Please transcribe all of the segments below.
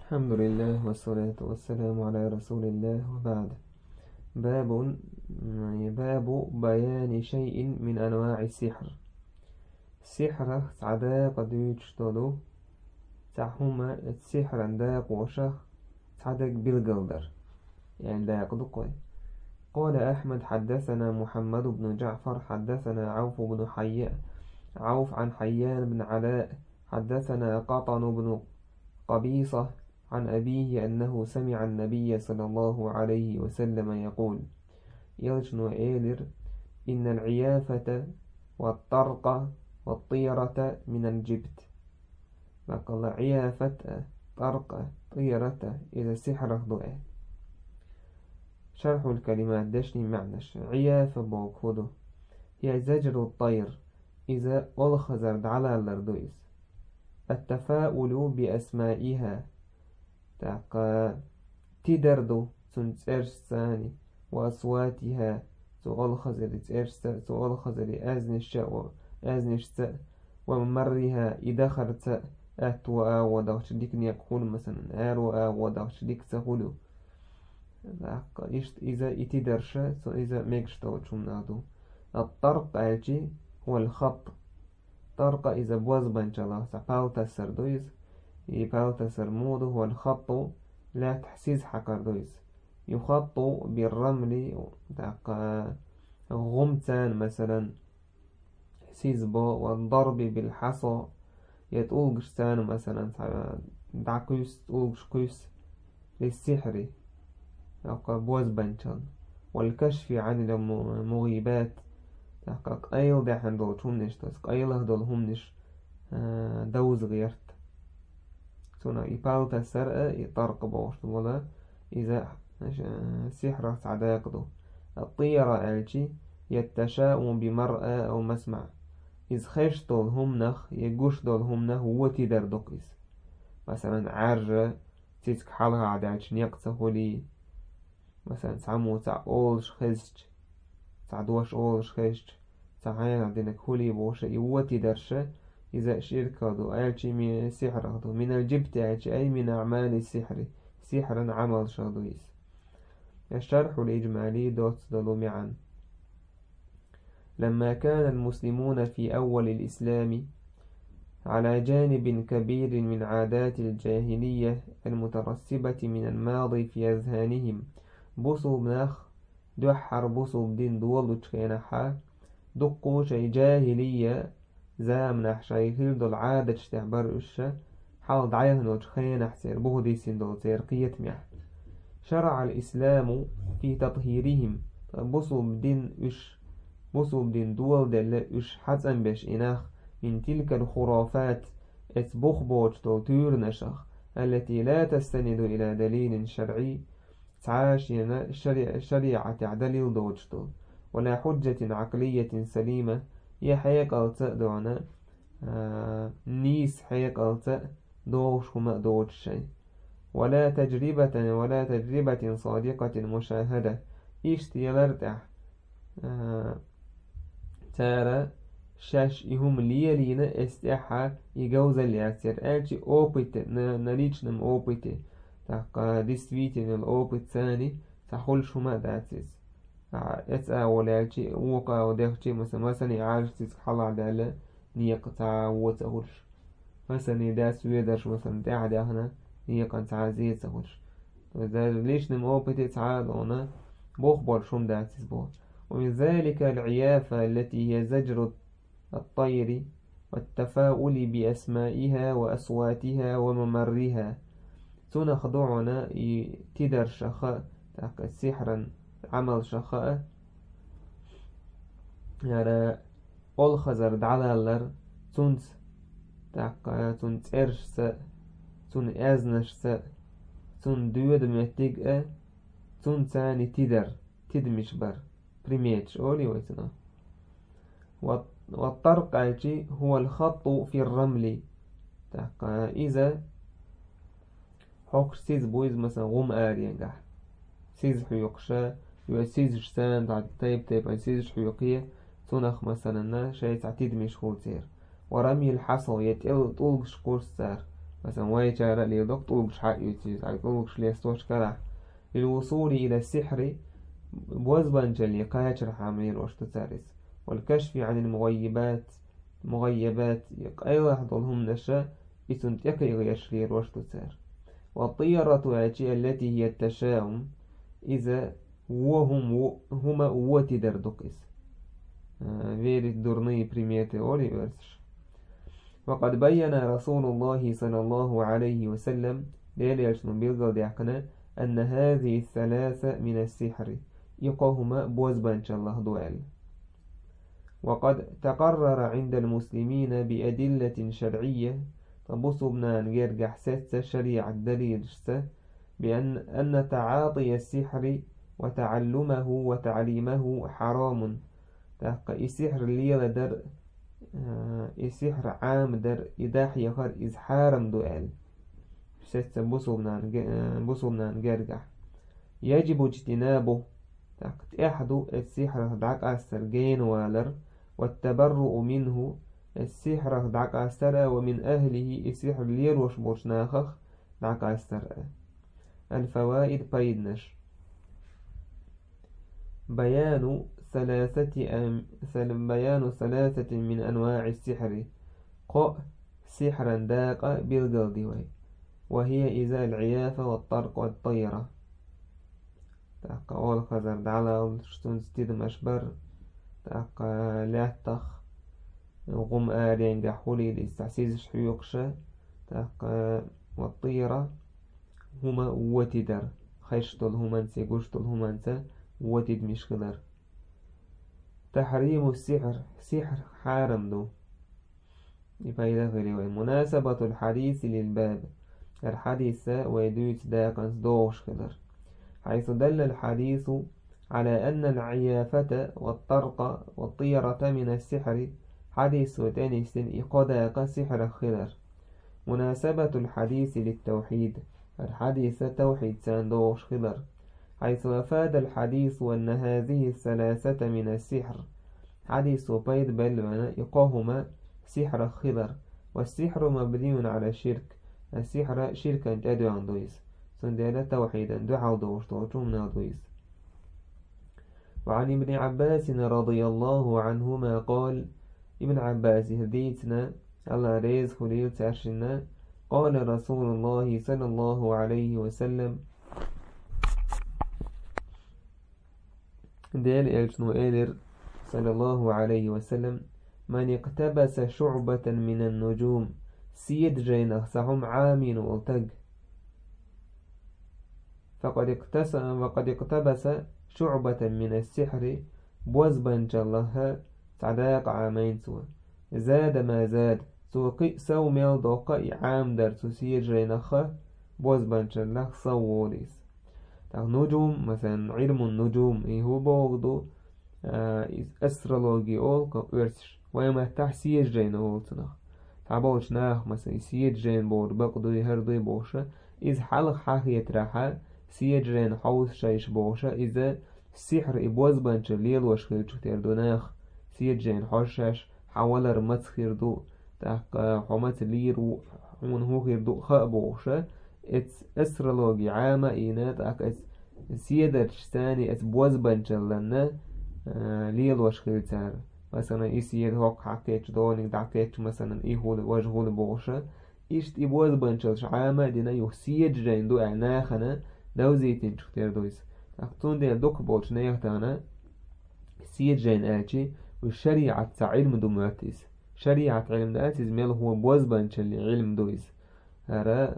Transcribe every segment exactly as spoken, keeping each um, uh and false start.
الحمد لله والصلاة والسلام على رسول الله وبعد. باب يعني باب بيان شيء من أنواع السحر. السحر سعدا قد يجتلو سحهما السحر عندك وشخ سعدك بالقدر يعني لا يقدق. قال أحمد حدثنا محمد بن جعفر حدثنا عوف بن حياء عوف عن حيان بن علاء حدثنا قطن بن قبيصة عن أبيه أنه سمع النبي صلى الله عليه وسلم يقول: يلجن إيلر إن العيافة والطرق والطيرة من الجبت. فقال عيافة طرق طيرة إذا سحر ضوء. شرح الكلمات دشني معنش عيافة بوكودو هي زجر الطير إذا ألخزرد على الأردويس. التفاؤل بأسمائها تاقا تدردو سنتسرش ثاني وأصواتها سؤال خزر تسرش سؤال خزر أزنش أزنش وممرها إذا خرت أتوا ودغش ديك نيقول مثلا أروا ودغش ديك سهولو إذا إتدرش إذا ميكش توجهم نادو. الطرق ألجي هو الخط. طرق إذا بوز بنجلا سبالتا سردويز يبالتا سرمود هو الخط لا تحسيز حكردويز يخط بالرمل داق غمتان مثلا سيزبو والضرب بالحصى يتولقش تان مثلا دعكوس تولقش كوس للسحر بوز بنجل. والكشف عن المغيبات تحقق أيل ده هندول تونش تسق أيل هدول همنش دوز غيرت سونا يبالتا سرقة يطرق بوشت ولا إذا سحر سعداقدو. الطيرة ألجي يتشاؤم بمرأة أو مسمع إذ خيش دول همنخ يقوش دول همنخ وتدر دقيس مثلا عرجة تسك حلقة عدالش نيقصه لي مثلا سعمو تع أولش خزج تعدوش أولش خزج تعين عدنك هولي بوش يوتي درشة إذا شركة دو ألشي من السحر دو من الجبت ألشي أي من أعمال السحر سحرا عمل شادويس. الشرح الإجمالي دوت دلو معا. لما كان المسلمون في أول الإسلام على جانب كبير من عادات الجاهلية المترسبة من الماضي في أذهانهم بوصو بناخ دوحر بوصو بدين دولو تشكينحا دقو شي جاهلية زامنح شي دول عادة تشتعبر إشا حال دعيهنو تشخينح سير بهدي سندو سير قية مح. شرع الإسلام في تطهيرهم بوصو بدين إش بوصو بدين دول دل إش حسن بش إناخ من تلك الخرافات اتبخ بوجتو تور نشخ التي لا تستند إلى دليل شرعي تعاشينا شريعة دليل دوجتو ولا حجة عقلية سليمة يحيق التأدعنا آه نيس حيق التأ دوش هما دوش شيء ولا تجربة ولا تجربة صادقة مشاهدة اشتيالرتح آه تارى شاش إهم ليالينا استحا يجوز الياسر ألشي أوبيت نريج نم أوبيت تاقا ديستويتين الأوبيت ثاني تحول شما داتيس اتسا ولالشي وقا ودخشي مثلا مثلا يعالج تيسك حلا دالا نيقتا وتهولش مثلا داس ويدرش مثلا داعا داهنا نيقا تعازي تهولش ليش نم أوبيت تعالونا بوخبر شم داتيس بو. ومن ذلك العيافة التي هي زجر الطير والتفاؤل بأسمائها وأصواتها وممرها تنخضعنا تدر شخاء سحرا عمل شخاء يعني أول خزر على اللر تنت تاقا تنت إرش سا تن أزنش سا تن دود متقى تن تاني تدر تدمش بر بريميتش أولي ويتنا. والطرق هو الخط في الرمل تاقا إذا حوك سيز بويز مثلا غم آريان قاح سيز حيوقشا يو سيز جسان بعد تايب تايب سيز حيوقية تنخ مثلا شيء تعتيد مشغول سير. ورمي الحصى يتقل طولق شقور سار مثلا واي شارع لي دكتور حق يتيز عيقولك ليستوش كلا للوصول إلى السحر بوزبان جلي قايتر حاملين وشت تاريس والكشف عن المغيبات مغيبات أيضا حضلهم نشا إسنت يكي غيشلير وشت تار والطيرة عتي التي هي التشاؤم إذا وهم هما واتي دردقس فيري دورني بريميتي أولي ورسش. وقد بين رسول الله صلى الله عليه وسلم ليلي أشنو بيلغل ديحقنا أن هذه الثلاثة من السحر يقهما بوزبان الله دوال. وقد تقرر عند المسلمين بأدلة شرعية تبصبنا نجرجح ستة شريعة دليل بأن أن تعاطي السحر وتعلمه وتعليمه حرام. تحقق السحر اللي در السحر عام در إداحي خر إزحارم دوال ستة بصبنا نجرجح يجب اجتنابه تحقق أحد السحر دعك أسترجين والر والتبرؤ منه السحر دعك أسترى ومن أهله السحر ليروش بوشناخخ دعك أسترى. الفوائد بيدنش بيان ثلاثة أم بيان ثلاثة من أنواع السحر قاء سحرا داق بالقلد وهي إذا العيافة والطرق والطيرة تاق أول خزر دعلا شتون ستيد مشبر تاق لاتخ غم آرين جحولي لاستعسيز شحيوقشة تاق والطيرة هما وتدر خيشتل همانسي قشتل همانسا وتد مشكلر. تحريم السحر سحر حارم دو يفايدة غيري مناسبة الحديث للباب الحديث ويدوت داقنس دوش خلر حيث دل الحديث على أن العيافة والطرق والطيرة من السحر حديث وتانيس إقداق سحر خلر. مناسبة الحديث للتوحيد الحديث توحيد ساندوش خلر حيث أفاد الحديث أن هذه الثلاثة من السحر حديث بيد بلونا إقاهما سحر خلر والسحر مبني على الشرك السحر شركا جدو عن دويس سندالة توحيدا دعا دوش توجمنا دويس. وعن ابن عباس رضي الله عنهما قال ابن عباس هديتنا الله ريز خليل تأشنا قال رسول الله صلى الله عليه وسلم ديل إلشنو إيلر صلى الله عليه وسلم من اقتبس شعبة من النجوم سيد جين سهم عامين والتق فقد اقتسم وقد اقتبس شعبة من السحر بوزبن جلها تعداق عامين سوى زاد ما زاد سوقي سو ميل دوقي عام در سيد جينخه بوزبن جلها صووليس. نجوم مثلا علم النجوم إيه هو بوغدو أسترولوجي أول كأرسش ويما تح سيد جين أول تنخ تعبوش ناخ مثلا سيد جين بور بقدو يهردو بوشة إذ حلق حاكية راحة سيد جين حوث شايش بوشة إذا السحر إبوز بانش الليل وشخير شتير دو ناخ سيد جين حوشش حوالا رمت خير دو تاق حومت اللير ومن هو خير دو خاء بوشة اتس أسترولوجي عامة إينا تاق اتس سيدرش ثاني اتس بوز بانش لنا ليل وشخير تار مثلا إيسيد هوك حكيتش دونك دعكيتش مثلا إيه هو وجهه لبوشة إيشت إبوز بانشلش عامة دينا يخسيج جاين دو أعناخنا دو زيتين شختير دويس أختون ديال دوك بولش نيختانا سيج جاين آتي والشريعة علم دو ماتيس شريعة علم دو آتيز ميل هو بوز بانشل علم دويس هرا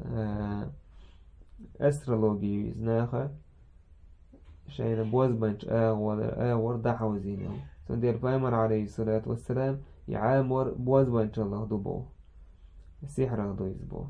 أسترولوجي ناخا شاين بوز بانش آغور آغور دحوزينه سندير بايمر عليه الصلاة والسلام يعامر بوز بانش الله دبو السحر دويز بو.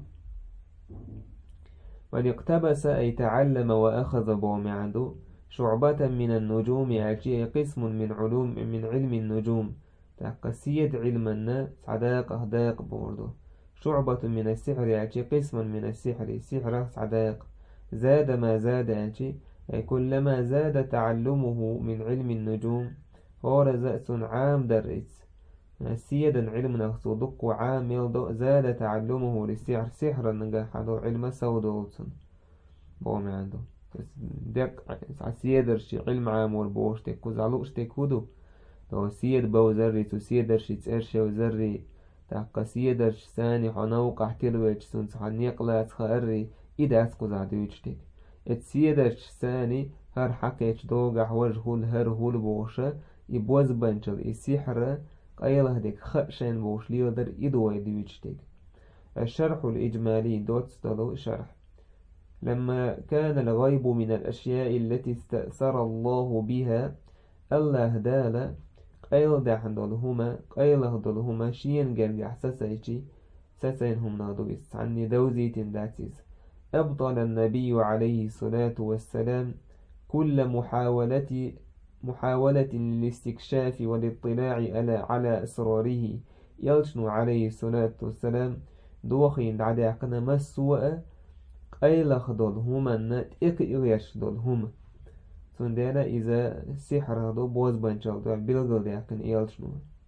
من اقتبس أي تعلم وأخذ بو معدو شعبة من النجوم يعجي قسم من علوم من علم النجوم تقسيد علمنا صداق أهداق بوردو شعبة من السحر يعجي قسم من السحر سحر صداق زاد ما زاد يعجي أي كلما زاد تعلمه من علم النجوم هو رزأس عام درس سيدا علم نغصدق وعامل دو زاد تعلمه للسحر سحرا نجاح دو علم سودوتن بوم عنده دق سيدرش علم عامل بوش تكو زعلوش تكودو دو سيد بو زري تو سيدرش تسرش وزري تاقا سيدرش ثاني حنوق احتلوش سنس حنيقلا تخاري إذا أسكو زعدوشتك ات سيدرش ثاني هر حكيش دوغح وجهول هر هول بوشة يبوز بنشل السحر قيله ديك خشين بوش ليودر إدوى دوشتك. الشرح الإجمالي دوتستلو شرح لما كان الغيب من الأشياء التي استأثر الله بها الله دالا قيل دحن دولهما قيله دولهما شين جرجح سسيشي سسين هم نادويس عني دوزيتين داتيس أبطل النبي عليه الصلاة والسلام كل محاولة محاولة للاستكشاف والاطلاع على على أسراره يلشن عليه الصلاة والسلام دوخين عدا قنا مسوء قيل خدولهما نت إك إغيش دولهما سندانا إذا سحر هذا بوز بنشال دول بلغل داكن يلشنو.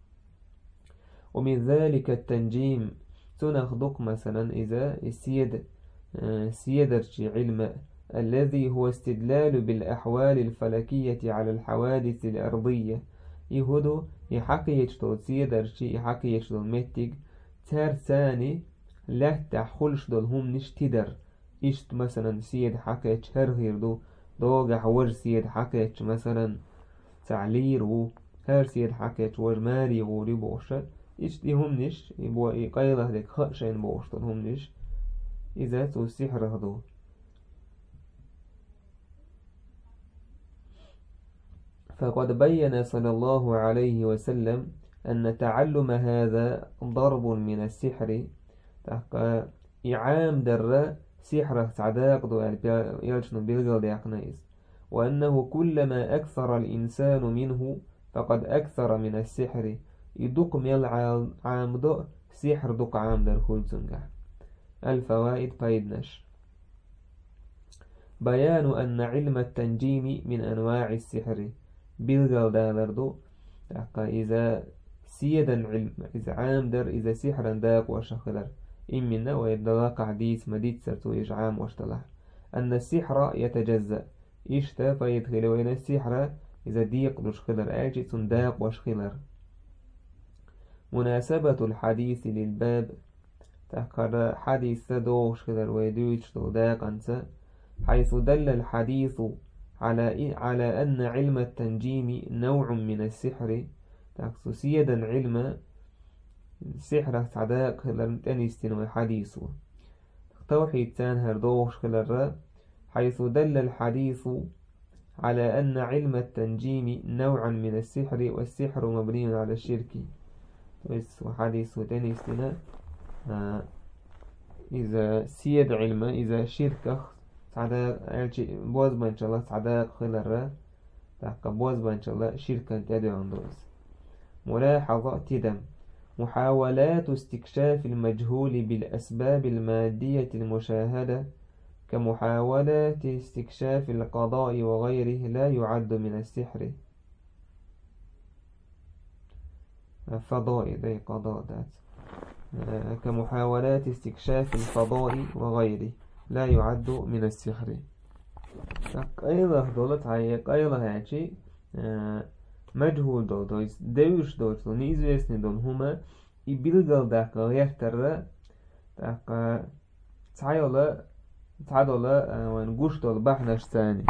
ومن ذلك التنجيم تنخدق مثلا إذا السيد سيدرش علم الذي هو استدلال بالأحوال الفلكية على الحوادث الأرضية يهدو يحكي يشتو سيدرش يحكي يشتو متك تار ثاني لا تحولش دول هم نشتدر إشت مثلا سيد حكي تشهر غيردو دوغا حور سيد حكي مثلا تعلير و هر سيد حكي تور ماري غوري بوشة إشت هم نش يبوا يقيله ديك خشين بوشتون هم نش إذا تو السحر هذو. فقد بين صلى الله عليه وسلم أن تعلم هذا ضرب من السحر تحقى إعام در سحر تعداق دو يلشن بلغل ديقنيس وأنه كلما أكثر الإنسان منه فقد أكثر من السحر يدق ميل عام دو سحر دق عام در خلصنجح. الفوائد بايدنش بيان أن علم التنجيم من أنواع السحر بلغل دالردو إذا سيدا علم إذا عام در إذا سحرا داق وشخلر إمنا ويدلاق حديث مديد سرتو إجعام واشتلح أن السحر يتجزأ إشتا فيدخل وين السحر إذا ديق دشخلر آجي داق وشخلر. مناسبة الحديث للباب تحقر حديث دوش خلر ويدوش داق أنت حيث دل الحديث على على أن علم التنجيم نوع من السحر تحسو سيدا علم سحر تعداق خلر تنستين وحديثه توحيد تان هردوش خلر حيث دل الحديث على أن علم التنجيم نوع من السحر والسحر مبني على الشرك وحديث تنستين آه إذا سيد علم إذا شركة تعداق بوز بانش الله تعداق خلر تحقى بوز بانش الله شركة تدعو عندوز. ملاحظة تدم محاولات استكشاف المجهول بالأسباب المادية المشاهدة كمحاولة استكشاف القضاء وغيره لا يعد من السحر. فضاء ذي قضاء ذات كمحاولات استكشاف الفضاء وغيره لا يعد من السحر. أيضا دولت هاي أيضا يعني مجهول دول دويس دوش دوش دول نيزويسني دول هما يبلغل داك غير ترى داك تعالى تعالى ونقوش دول بحناش ثاني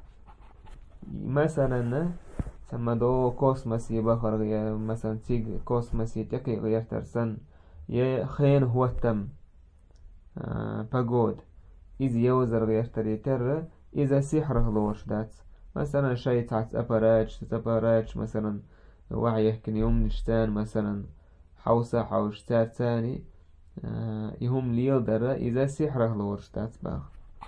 مثلا سما دو كوسماسي بخر غير مثلا تيج كوسماسي تكي غير ترسن يه خين هو التم باقود إذا يوزر غير تري ترى إذا سحر هلوش دات مثلا شيء تحت أبراج تبراج مثلا وعيه كن يوم نشتان مثلا حوسة حوشتات ثاني آه يهم ليلدر إذا سحره لورشتات باخ.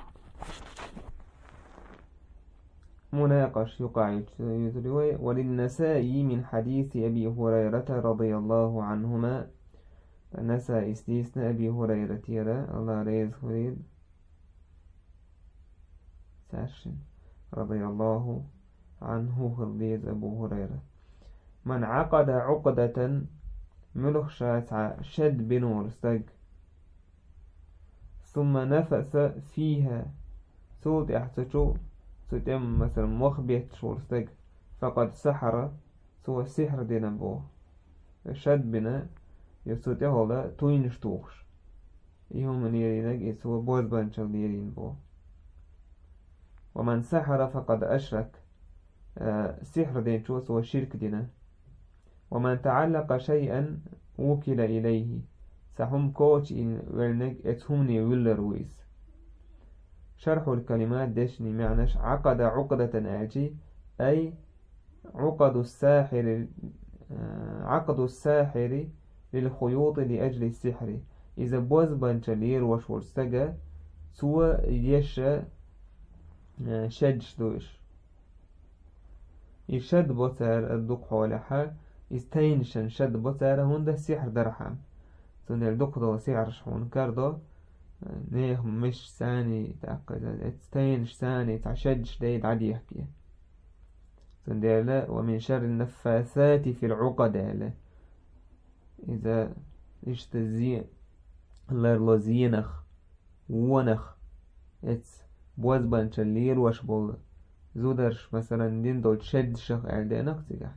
مناقش يقع يتروي وللنسائي من حديث أبي هريرة رضي الله عنهما النسائي استيسنا أبي هريرة يرى الله ريز خليل ساشن رضي الله عنه خليز أبو هريرة من عقد عقدة ملوخ شاتع شد بنور استق ثم نفس فيها سود احتشو سوتم مثلا مخبيت شور استق فقد سحر سوى السحر دينا بو شد بنا يسوتي هولا توينش توخش يهم نيرينك يسوى بوز بانشل نيرين بو ومن سحر فقد أشرك آه سحر دين شو سوى شرك دينا ومن تعلق شيئا وكل إليه سهم كوتش إن ولنك اتهمني ولرويس شرح الكلمات دشني معناش عقد عقدة آجي أي عقد الساحر آه عقد الساحر للخيوط لأجل السحر إذا بوز بانشلير وشورستجا سوى يش آه شدش دوش يشد بوتر الدق حولها استينشن شد بوتر هنده سحر درحم سندل دق دو سحر شحون كردو نيه مش ثاني تأكد استينش ثاني تعشدش ديد عادي يحكي سندل ومن شر النفاثات في العقد إذا اشتزي لرلو زينخ ونخ اتس بوز بانشلير وش بول زودرش مثلا دين دول شد شخ اردينك تيجا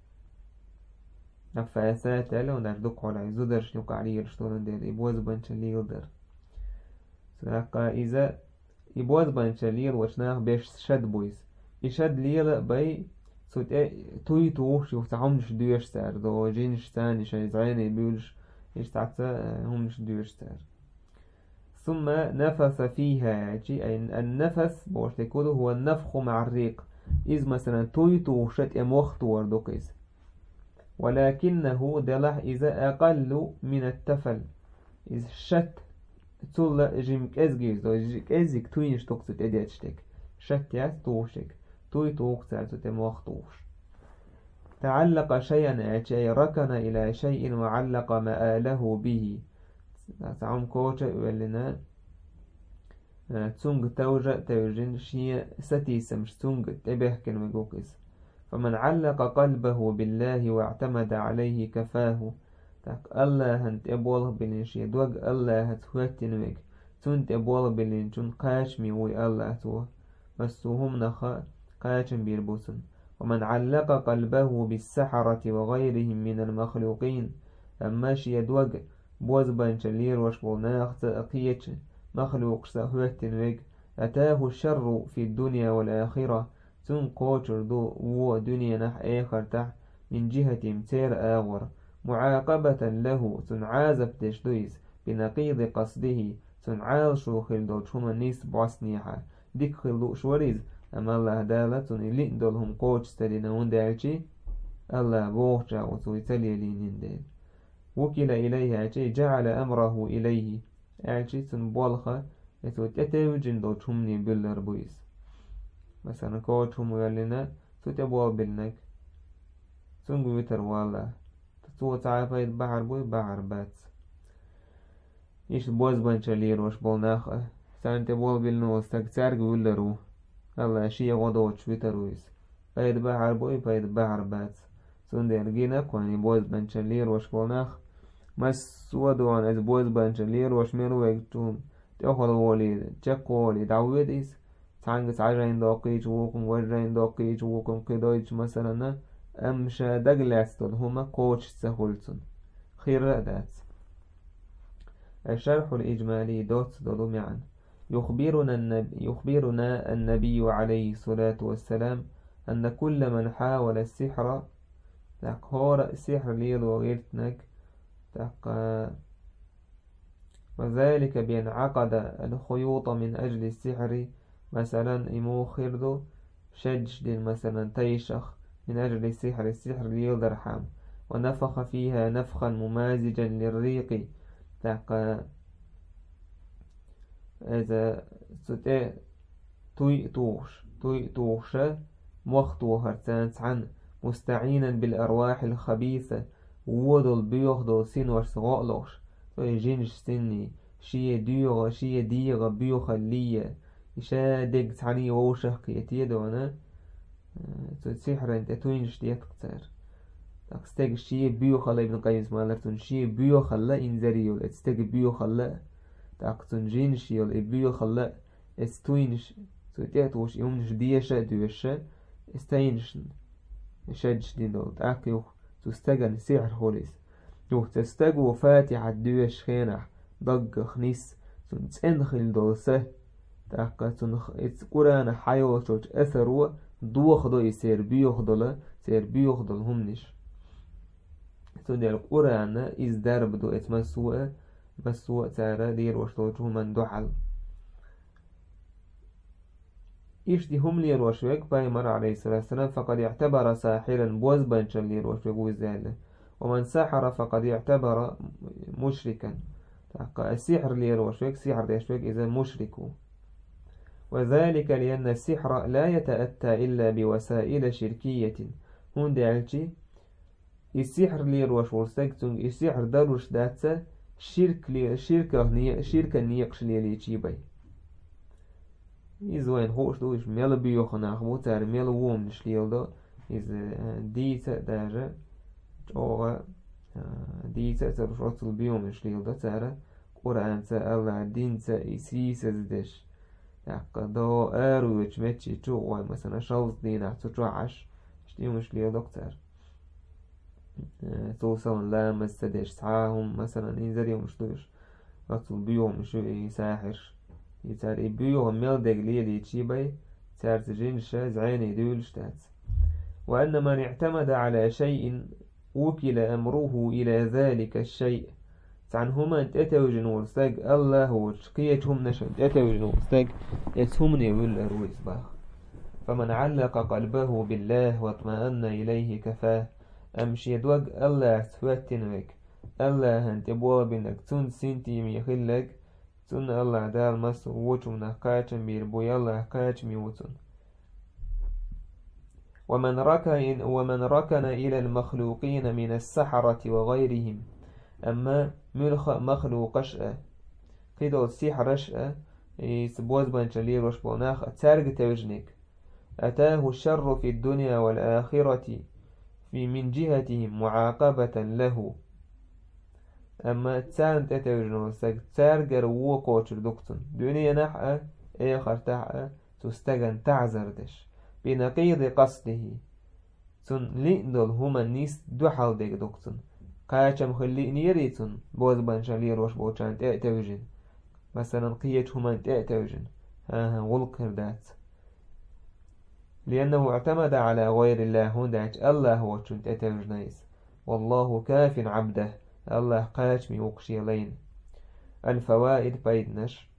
نفاسات الا ونردق على زودرش نوك عليه رشتون دير يبوز بانشلير در ساقا إذا يبوز بانشلير وشناخ بيش شد بويس يشد ليلة باي سوت توي توش يفتحهمش دويش سار دو جينش ثاني شاي زعيني بيولش يشتعتا همش دويش سار ثم نفث فيها يعني أي النفث بوشتكوده هو النفخ مع الريق إذ مثلا توي توشت اموخت وردوكيز ولكنه دلح إذا أقل من التفل إذ شت تول جيمك أزجيز دو جيك أزيك توينش توكست إدياتشتك شت ياس توشك توي توكسر تموختوش تعلق شيئا أي ركن إلى شيء وعلق مآله به تعم كوشة ولنا تسونغ توجة توجين شيء ستيسم تسونغ تبه كنمجوكس فمن علق قلبه بالله واعتمد عليه كفاه تاك الله هنت أبوله بلنشي دوج الله هتوهتنوك تنت أبوله بلنشون قاشمي وي الله تو مسوهم نخا قاشم بيربوسن ومن علق قلبه بالسحرة وغيرهم من المخلوقين أما شي دوج بوز بانشلير وشبولناخ تأقيتش مخلوق سهوتنوك أتاه الشر في الدنيا والآخرة تن قوتر دو و دنيا نح آخر تح من جهة متير آغر معاقبة له تنعازب تشدويس بنقيض قصده تنعال شو خلدو شما نيس بواسنيحة ديك خلدو شوريز أما الله دالة تنلين دولهم قوتش ستدينون دالشي الله بوغجا وتويتلي لينين دال وكل إليه أشي جعل أمره إليه أشي تنبولخة يتوت أتوجن دو شمني بلر بويس مثلا كوتشم ويلنا تتبول بلنك تنقو يتر والله تتوت عافيت بحر بوي بحر بات إيش بوز بانشالير وش بولناخ سانت بول بلنو استكتارق ولرو الله أشي غدوت شويترويس فايد بحر بوي فايد بحر بات سندر جينا كواني بوز بانشالير وش بولناخ مس ودوان از بوز بانشالير وش ميرو ويكتون تأخذ ولي تقولي دعويديس تانجس عجين دقيج وكم وجين دقيج وكم قدايج مثلا أمشى دجلاس هما كوتش سهولتون خير ذات الشرح الإجمالي دوت دلو معا يخبرنا النبي, يخبرنا النبي عليه الصلاة والسلام أن كل من حاول السحر تقهور السحر ليل وغيرتنك تق وذلك بأن عقد الخيوط من أجل السحر مثلا إمو خردو شجد مثلا تيشخ من أجل السحر السحر ليلدرحام ونفخ فيها نفخا ممازجا للريق تاق إذا ستي توي توش توي توش مختو هرتان عن مستعينا بالأرواح الخبيثة وودل بيوخدو سين ورسغالوش توي جينش سني شي ديوغ شي ديغ بيوخ اللي إشا ديك تعني ووشخ كيتيدونا تسيحر انت توينش ديك كتير استيق شي بيو خلا ابن قيم اسمالرتون شي بيو خلا انزريول استيق بيو خلا تاقتون جين شيول بيو خلا استوينش سوتياتوش يومنش ديشا دوشا استينش شدش دي دول تاقيو تستغن سعر خوليس يو تستغو فاتحة دوش خينح ضق خنيس تنخل دولسه تاقا تنخ قرآن حيو شوش أثروا دوخ دو يسير بيوخ دولا سير بيوخ دول همنش تندر القرآن إز درب دو اتمسوء مسوء تارا دير وشتوجه من دحل إيش دي هم لير وشوك بايمر عليه الصلاة والسلام فقد اعتبر ساحرا بوز بنشر لير وشوك وزالة ومن سحر فقد اعتبر مشركا السحر لير وشوك سحر دي شوك إذا مشركو وذلك لأن السحر لا يتأتى إلا بوسائل شركية هون دعلتي السحر لير وشورسكتون السحر داروش داتسا شرك لي شركة ني شركة نيقش لي لي تشيبي إذا وين خوش دوش ميل بيوخنا خبو تار ميل ووم نشليل دو إذا ديتا داجة أو ديتا تروش أصل بيوم نشليل دو تار قرآن تا الله دين تا إسيس زدش دو أرو يجمتشي تو مثلا شوز دينا تو عش شتيو نشليل دكتور توصل لا مستدش ساعهم مثلا ينزل يوم شدوش أصل بيوم شو يساحر يتار بيوم ميل دقليل يتشيبي تار تجين شاز عيني دولشتات وأن من اعتمد على شيء وكل أمره إلى ذلك الشيء عن هما تأتوجن ورستاق الله هو شقيتهم نشد تأتوجن ورستاق يسهم يقول أرويس باخ فمن علق قلبه بالله واطمأن إليه كفاه أمشي يدوق الله سواتنك الله هنت بوابنك تون سنتي ميخلك تون الله دار مصر ووتم نقاتم بيربوي الله قاتم يوتن ومن ركن ومن ركن إلى المخلوقين من السحرة وغيرهم أما ملخ مخلوق شأ كده السحر شأ يسبوز بانشلير وشبوناخ تارج توجنك أتاه الشر في الدنيا والآخرة في من جهتهم معاقبة له أما تسان تتوجنو سك تارجر وقوش دكتون دنيا نحأ آخر تحأ تستغن تعزردش بنقيض قصده تن لئندل هما نيس دوحل ديك دكتون قاچم خلي نيريتون بوز بانشالير وش بوچان تأتوجن مثلا قيت هما تأتوجن ها ها غلقر دات لأنه اعتمد على غير الله هندعت الله هو چون تأتوجنيس والله كاف عبده الله قاچمي وقشي لين الفوائد بيدنش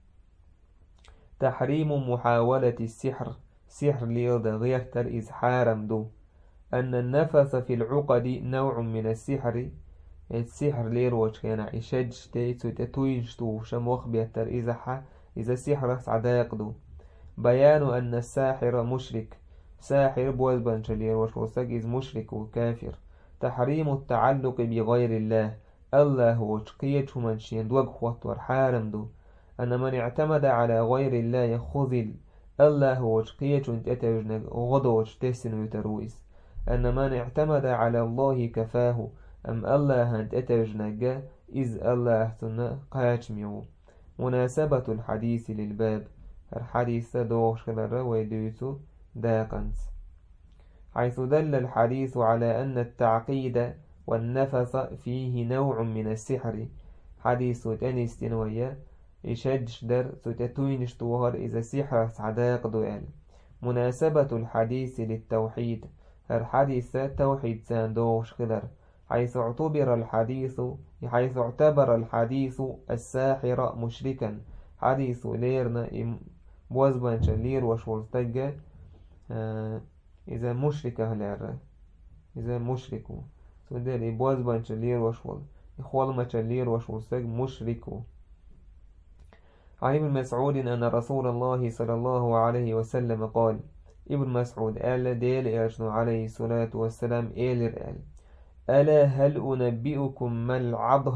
تحريم محاولة السحر سحر ليلد غيرتر إز حارم دو أن النفس في العقد نوع من السحر السحر لير وش كان إشج تيتو تتوينشتو شموخ بيتر إذا ح إذا السحر سعداق دو بيان أن الساحر مشرك ساحر بوزبنش لير وش وسق إز مشرك وكافر تحريم التعلق بغير الله الله هو شقيت منشين دوق خوات حارم دو أن من اعتمد على غير الله خذل الله هو شقيت انتتوجنك غضوش تسن يترويس أن من اعتمد على الله كفاه أم الله انتتوجنك إذ الله احتنا قاتميو مناسبة الحديث للباب الحديث دوش كذا ويدويتو داقنت حيث دل الحديث على أن التعقيد والنفس فيه نوع من السحر حديث تنستين ويا يشجش در تتوينش توهر إذا سحر صداق دوال مناسبة الحديث للتوحيد الحديث توحيد ساندوش خلر حيث اعتبر الحديث حيث اعتبر الحديث الساحر مشركا حديث ليرنا بوزبان شلير وشولتجة آه إذا مشركة لير إذا مشركو سودالي بوزبان شلير وشول إخوال ما شلير وشولتج مشركو عن ابن مسعود أن رسول الله صلى الله عليه وسلم قال ابن مسعود قال ديل إرشنو عليه الصلاة والسلام إيلر قال ألا هل أنبئكم ما العضه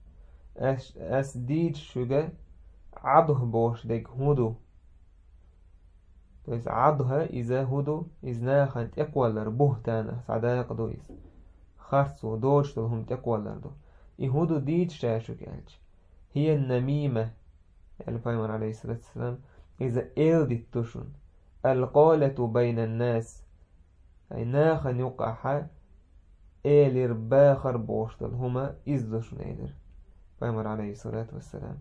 أسديد شجا عضه بوش ديك هدو عضها إذا هدو إذ ناخنت إقوال ربوه تانا صداق دويس خرصو دوشتو هم تقوالردو يهودو ديج شاشو كالج هي النميمة الفايمر عليه الصلاة والسلام إذا إلدت تشون القالة بين الناس أي ناخن يقع إيلر باخر بوشتل هما إزدوشن إيلر فايمر عليه الصلاة والسلام.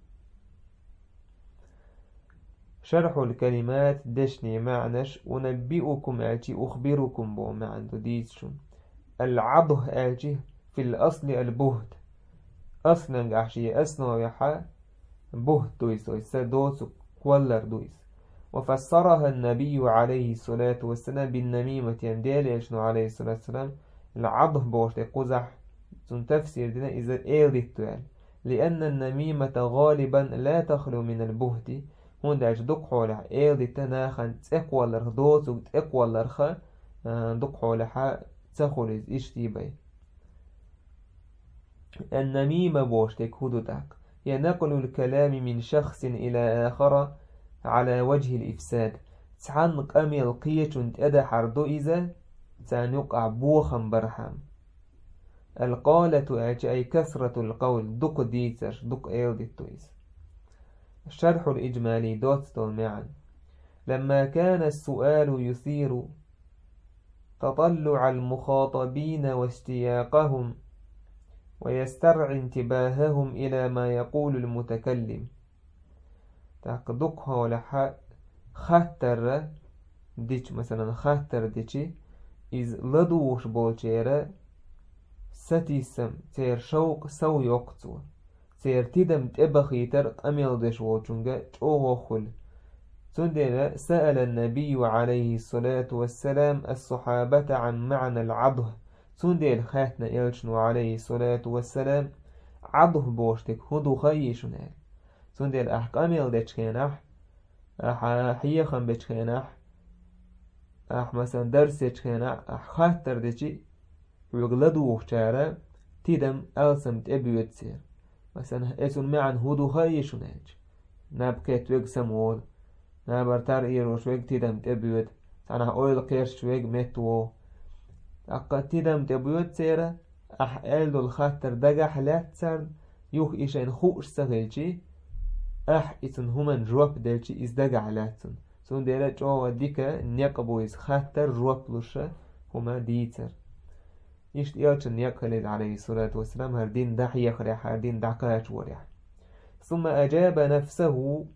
شرح الكلمات دشني معنش أنبئكم أتي أخبركم بو معنى ديتشون العضه أتي في الأصل البهد أصلا عشي أسنو يحا بهد دويس ويسادوس كولر دويس وفسرها النبي عليه الصلاة والسلام بالنميمة ينديل يشنو عليه الصلاة والسلام العضه بوشت قزح تن تفسير دينا إذا إيلت لأن النميمة غالبا لا تخلو من البهد هون داش دق حولها إيلت تناخن تقوالر دوس وتقوالر خ دق حولها تخلز إشتيبي النميمة بوشتك هدودك هي نقل الكلام من شخص إلى آخر على وجه الإفساد تعنق أمي القية أدى حردو إذا تنقع بوخا برحم القالة أي كثرة القول دق ديتر دق إيلدتويس. الشرح الإجمالي دوتستول معا لما كان السؤال يثير تطلع المخاطبين واشتياقهم ويسترعي انتباههم إلى ما يقول المتكلم تقدقها لحا خطر ديش مثلا خطر ديشي إذ لدوش بولشيرا ستيسم تير شوق سو يقصو تير تدم تبخيتر أميل ديش وچونغا چوغو خل تندل سأل النبي عليه الصلاة والسلام الصحابة عن معنى العضه تندل خاتنا إلشنو عليه الصلاة والسلام عضه بوشتك هدو خيشنال تندل أحكاميل ديش كيناح أح حيخم بيش كيناح أح مثلا درس كيناح أح خاتر ديشي ويغلدو وخشارة تدم ألسم تأبيوت سير مثلا اسم معن هدو خيشنال نابكت ويق سمول نابرتار إيرو شويق تدم تأبيوت أنا أويل قيرش شويق متو أقا تدم تأبيوت سيرة أح ألدو الخاتر دقاح لاتسان يوخ إيشين خوش سغيلشي أح إسن همان جواب دلشي إز دقاح لاتسان سون ديلا جوا ديكا نيقبو إز خاتر جواب لشا هما ديتر إشت إيالش نيقلد عليه الصلاة والسلام هر دين دح يخرح هر دين دحكاش ورح ثم أجاب نفسه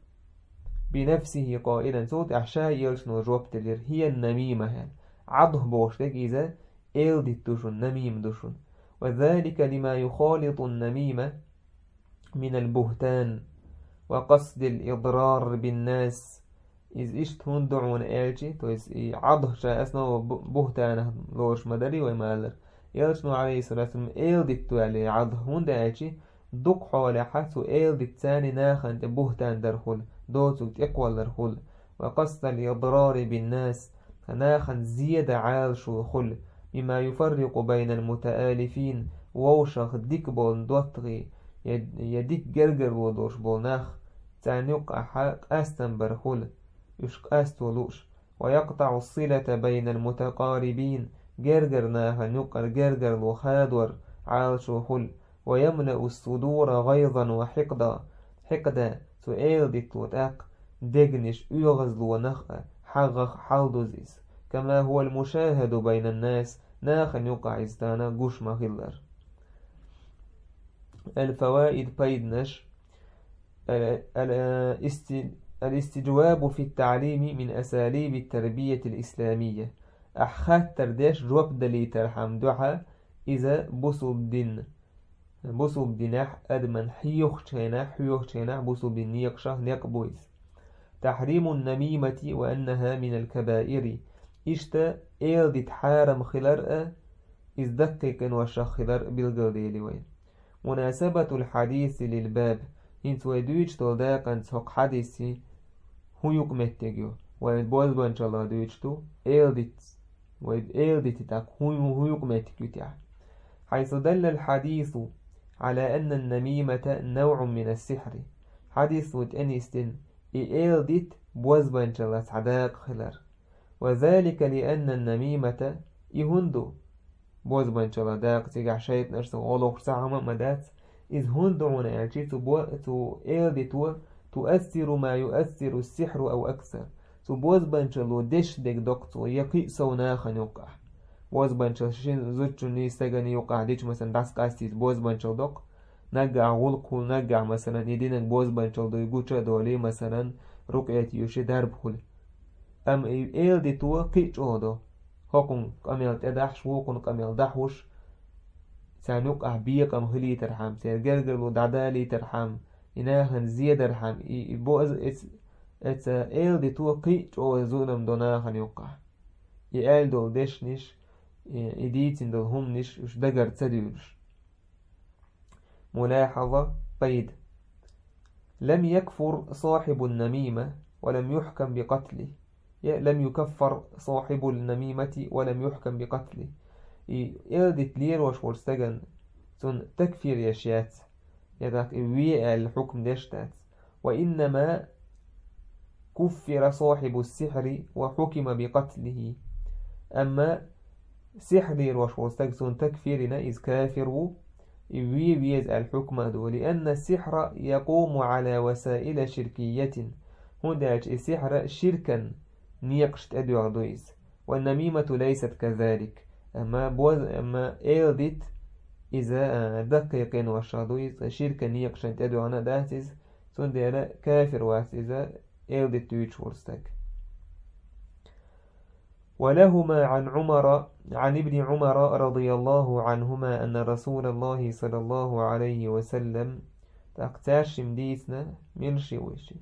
بنفسه قائلا صوت أحشاء إيالش نو جواب تلير هي النميمة عضه بوشتك إذا إيل ديتوشن نميم دوشن وذلك لما يخالط النميمة من البهتان وقصد الإضرار بالناس إذ إشت هون دعون إلشي تو إذ عضه شاء أسنو بهتانه لوش مدري ويمالر يلشنو عليه الصلاة والسلام إيل ديتو علي عضه هون دا إلشي دق حوالي حسو إيل ديتاني ناخن بهتان درخل دوتو تقوى درخل وقصد الإضرار بالناس ناخن زيادة عالشو خل مما يفرق بين المتآلفين ووشخ ديك بول دوتغي يديك جرجر ودوش بول ناخ تانيق أحاق أستن برخل يشق أستولوش ويقطع الصلة بين المتقاربين جرجر ناخ نقر جرجر وخادور عالشو خل ويملأ الصدور غيظا وحقدا حقدا سؤال ديك وتاق دجنش يغزل ونخ حغخ حالدوزيس كما هو المشاهد بين الناس ناخن يقع إزدانا قوش مغلر. الفوائد بيدنش الاستجواب في التعليم من أساليب التربية الإسلامية أحخات تردش جواب دلي ترحم دعا إذا بصوا بدين بصوا بدينح أدمن حيوخ تشينح حيوخ تشينح بصوا بالنيقشة نيقبويز. تحريم النميمة وأنها من الكبائر إشتا إيل دي تحارم خلرأ إذ دقيقا وشا خلر بالقلدي وين. مناسبة الحديث للباب إنت ويدويج تلداقا تسوق حديثي هو يقمتجو وإن بوز بانش الله دويجتو إيل دي وإذ إيل دي تتاك هو هو يقمتجو تاع حيث دل الحديث على أن النميمة نوع من السحر حديث وتأنيستن إيل ديت بوز بانش الله صداق خلر وذلك لأن النميمة يهندو بوز بنشلا داق تيجع شيط نرسل غلوخ ساعة مدات إذ هون دعونا يعني تو تو إلدي تو تؤثر ما يؤثر السحر أو أكثر تو بوز بنشلو دش ديك دكتو يقي سوناخن يوقع بوز بنشل شين زوجو ني سجني يوقع ديش مثلا داس قاستيز بوز بنشل دق نقع غلقو نقع مثلا يدينك بوز بنشل دو يقوشا دولي مثلا رقية يوشي درب خل أم إلدي تو قيش أودو هكون قميل تدحش وكون قميل دحوش سانوك أحبيق أم هلي ترحم سيرجرجر ودعدالي ترحم إناهن زيادة رحم يبوز إتس إتس إل دي تو قيش أو زونم دوناهن يوقع يقال دول دشنش إديتين دول همنش وش دقر تديرش. ملاحظة قيد لم يكفر صاحب النميمة ولم يحكم بقتله لم يكفر صاحب النميمة ولم يحكم بقتله إلدت لير وش ورستجن سن تكفير يشيات يدك ويا الحكم دشتات وإنما كفر صاحب السحر وحكم بقتله أما سحر وش ورستجن سن تكفيرنا إذ كافر وي ويز الحكم دو لأن السحر يقوم على وسائل شركية هنداج السحر شركا نيقشت أدو عدويز والنميمة ليست كذلك أما بوز أما إلدت إذا دقيقين وشادويز شركة نيقشت أدو عنا داتيز سندير كافر واس إذا إلدت تيوش ورستك. ولهما عن عمر عن ابن عمر رضي الله عنهما أن رسول الله صلى الله عليه وسلم تقتاش مديسنا من شويش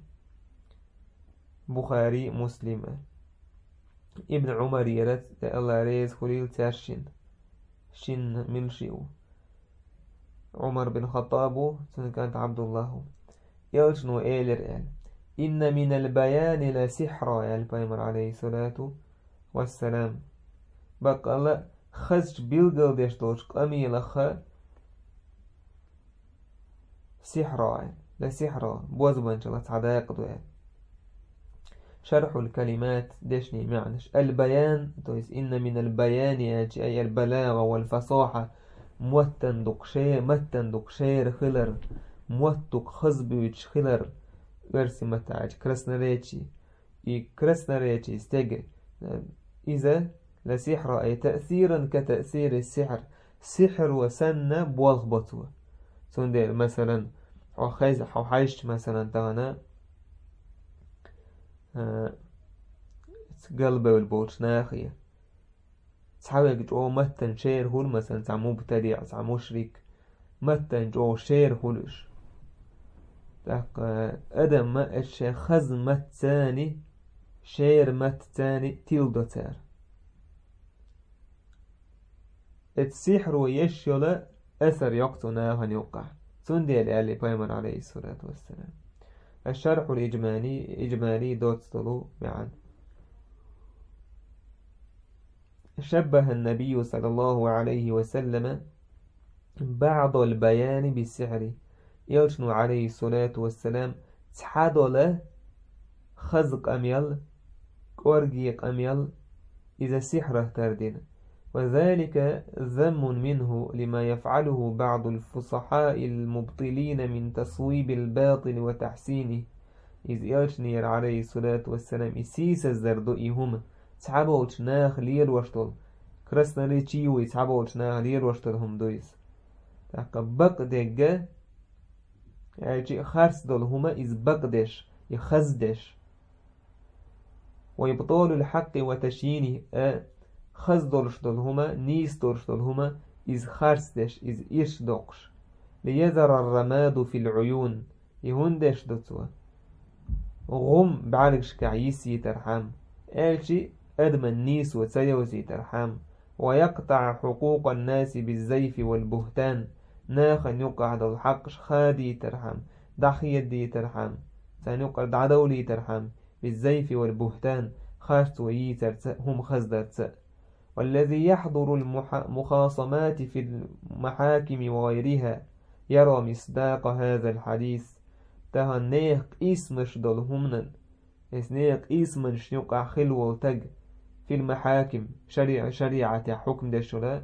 بخاري مسلم ابن عمر يرد الله ريز خليل تاشين شن من شيو عمر بن خطاب كانت عبد الله يلشنو إيلر إل إن من البيان لسحر يا البيمر عليه الصلاة والسلام بقى الله خزج بيلقل ديش دوش قمي لخ سحر لسحر بوز بنشلة عداق دوال شرح الكلمات دشني معنش البيان تويس إن من البيان أي البلاغة والفصاحة موتن دقشير متن دقشير خلر موتك خزبيوش خلر ورسي متاج كرسنريتشي إي كرسنريتشي استجر إذا لسحر أي تأثيرا كتأثير السحر سحر وسنة بوالخبطوه سندير مثلا أو خيز أو حيش مثلا تغنى قلبه والبوش ناخية تحاول جو متن شير هول مثلا تاع مبتدع تاع مشرك متن جو شير هولش تاق أدم ما إيش خز مت ثاني شير مت ثاني تيلدو تار السحر ويشيل أثر يقطنا هنيوقع سندي اللي بيمن عليه الصلاة والسلام. الشرح الإجمالي إجمالي دوت طلو معا شبه النبي صلى الله عليه وسلم بعض البيان بالسحر يلشنو عليه الصلاة والسلام تحدل خزق أميل كورجيق أميل إذا سحره تردين وذلك ذم منه لما يفعله بعض الفصحاء المبطلين من تصويب الباطل وتحسينه إذ يلشنير عليه الصلاة والسلام إسيس الزردوئي هم تحبولش ناخ لير وشتل كرسنا لي تشيوي تحبولش ناخ لير وشتل هم دويس بق دقة يعني خارس دول هما إذ بقدش يخزدش ويبطول الحق وتشيينه أه خز دولش دول هما نيس دولش دول هما إذ خارسدش إذ إيش دوقش ليذر الرماد في العيون يهندش دوتوا غم بعالكش كعيسي ترحم ألشي أدمن نيس وتسيوزي ترحم ويقطع حقوق الناس بالزيف والبهتان ناخن يقع دول حقش خادي ترحم دخية دي ترحم سنقع دعدولي ترحم بالزيف والبهتان خاشت ويتر هم خزدت والذي يحضر المخاصمات في المحاكم وغيرها يرى مصداق هذا الحديث تهنيق اسمش دول همنا اسنيق اسمش يقع خلو تج في المحاكم شريعة شريعة حكم دشلا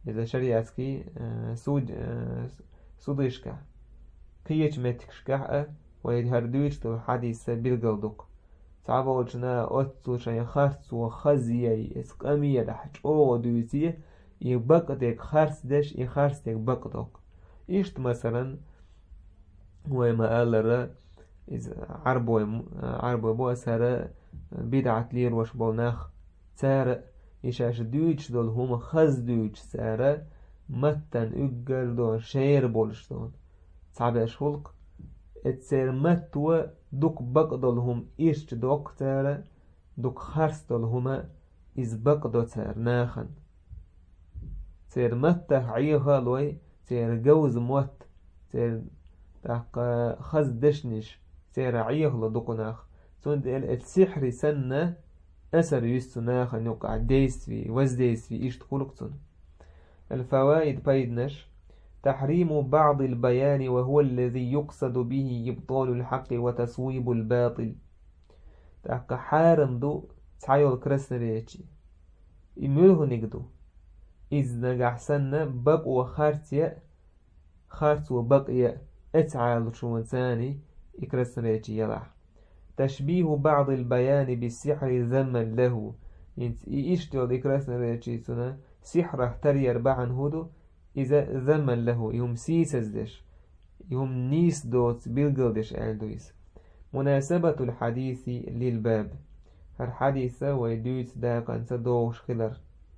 إذا شريعتكي سود سوديشكا قيش متكشكا ويهردوش تو حديث بالقلدق تعبا وجنا أتو شيء خارس وخزي إسقامية لحج أو دوتي يبقدك خارس دش يخارس يبقدك إيشت مثلا وما قال را إذا عربو عربو بو سارة بدعة لير وش بولناخ سارة إيشاش دوتش دول هما خز دوتش سارة متن أجر دون شير بولشتون تعبا شولق اتسير متوا دوك بقدلهم إيش دوك تارا دوك خرستلهما إز بقدو تار ناخن تير متة عيها لوي تير جوز موت تير تاق خز دشنش تير عيه لدوك ناخ تند السحر سنة أثر يستو ناخن يوقع ديس في وز ديس في إيش تقولكتون الفوائد بايدنش تحريم بعض البيان وهو الذي يقصد به إبطال الحق وتصويب الباطل تاق حارم دو تعيول كرسن ريتشي إميله نقدو إذ نجح سنة بق وخارتيا خارت وبقيا اتعال شو ثاني إكرسن ريتشي يلح تشبيه بعض البيان بالسحر ذما له إيشتو إكرسن ريتشي سنة سحر تري أربعا هدو إذا ذمن له يوم سيسزدش يوم نيس دوت بيلقلدش ألدويس مناسبة الحديث للباب الحديث ويدوت دا كانت دوش خلر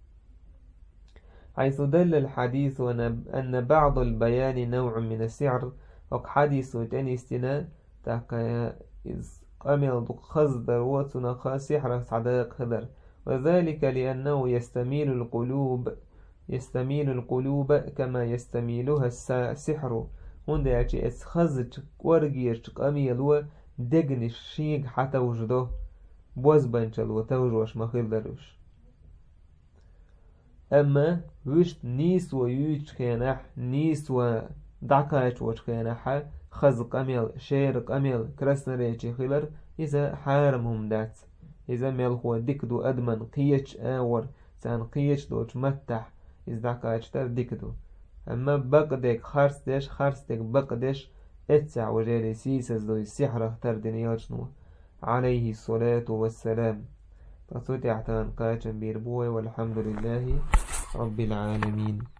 حيث دل الحديث أن بعض البيان نوع من السحر وحديث تنستنا تاكا إذ قمل دق خزدر وتنقى سحر صداق خضر وذلك لأنه يستميل القلوب يستميل القلوب كما يستميلها السحر هنده يأتي اسخزج ورقيش قميلو دقنش شيق حتى وجده بوزبنشل وتوجوش مخيل دروش أما وشت نيس ويوش خيانح نيس ودعكاش وش خيانح خز قميل شير قميل كرسنريشي خيلر إذا حارمهم دات إذا ميلخو ديكدو أدمن قيش آور سان قيش دوش متح إذا كاشتر ديكدو أما بقدك خارس ديش خارس ديك بقدش اتسع وجالي سيسز دو السحر اختر دنياجنو عليه الصلاة والسلام تصوتي اعتان قاچن بيربوي والحمد لله رب العالمين.